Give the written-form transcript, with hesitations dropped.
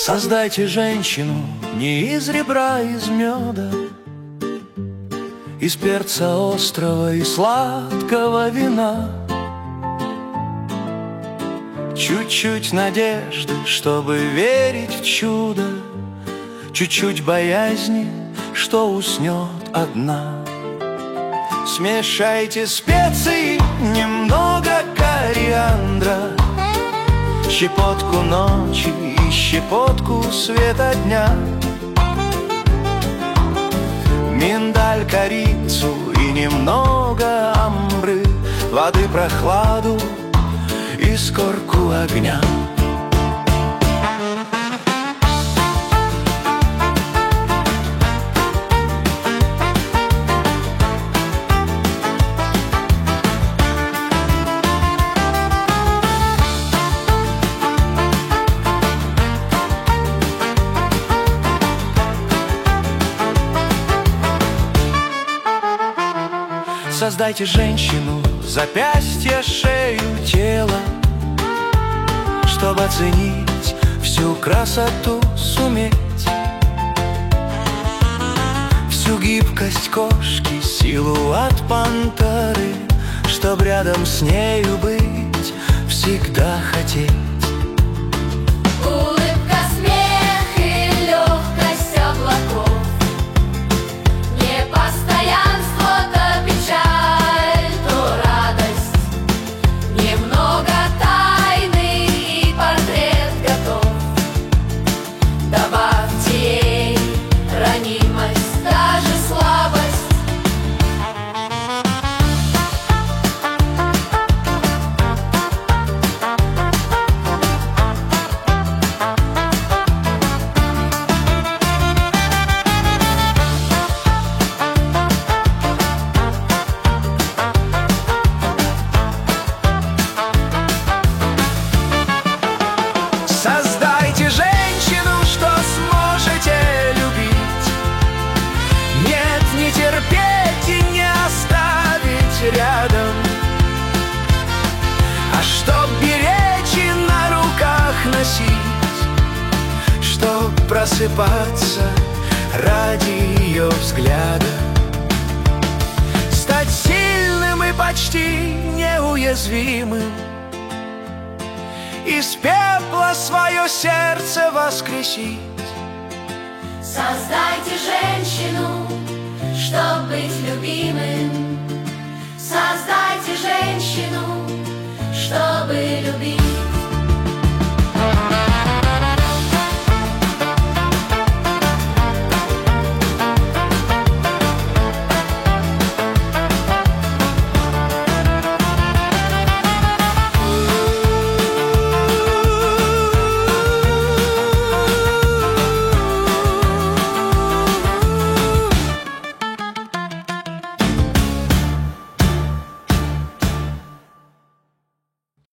Создайте женщину не из ребра, из меда, из перца острого и сладкого вина. Чуть-чуть надежды, чтобы верить в чудо, чуть-чуть боязни, что уснет одна. Смешайте специи, немного кориандра, щепотку ночи и щепотку света дня, миндаль, корицу и немного амбры, воды, прохладу и скорку огня. Создайте женщину, запястье, шею, тело, чтобы оценить всю красоту, суметь всю гибкость кошки, силу от пантеры, чтоб рядом с нею быть, всегда хотеть. Создайте женщину, что сможете любить, нет, не терпеть и не оставить рядом, а чтоб беречь и на руках носить, чтоб просыпаться ради ее взгляда, стать сильным и почти неуязвимым, из пепла свое сердце воскресить. Создайте женщину, чтоб быть любимым.